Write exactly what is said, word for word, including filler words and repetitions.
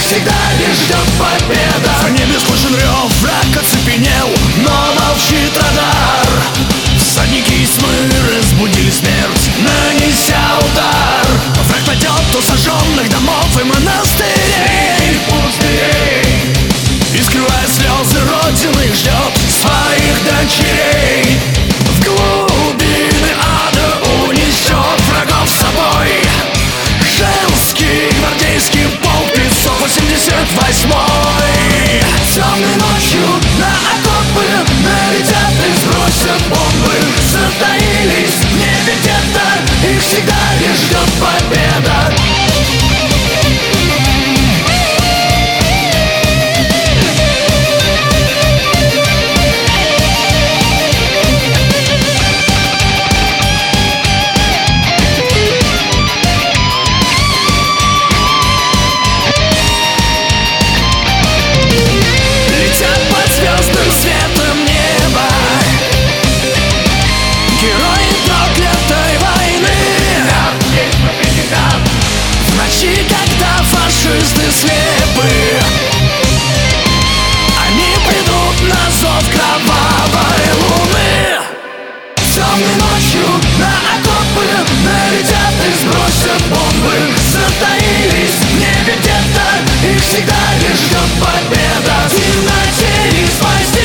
всегда лишь ждет победа. В небе слышен рев, враг оцепенел, но молчит радар. Всадники тьмы разбудили смерть, нанеся удар. Враг пойдет у сожженных домов и монастырей, пустырей, и, скрывая слезы родины, ждет своих дочерей. В глубины ада унесет врагов с собой женский гвардейский полк пятьсот восемьдесят восьмой. Темной ночью на окопы налетят и сбросят бомбы. Затаились в небе где-то, их всегда лишь ждет победа. Фашисты слепы, они придут на зов кровавой луны. Темной ночью на окопы налетят и сбросят бомбы. Затаились в небе где-то, их всегда лишь ждет победа. В темноте из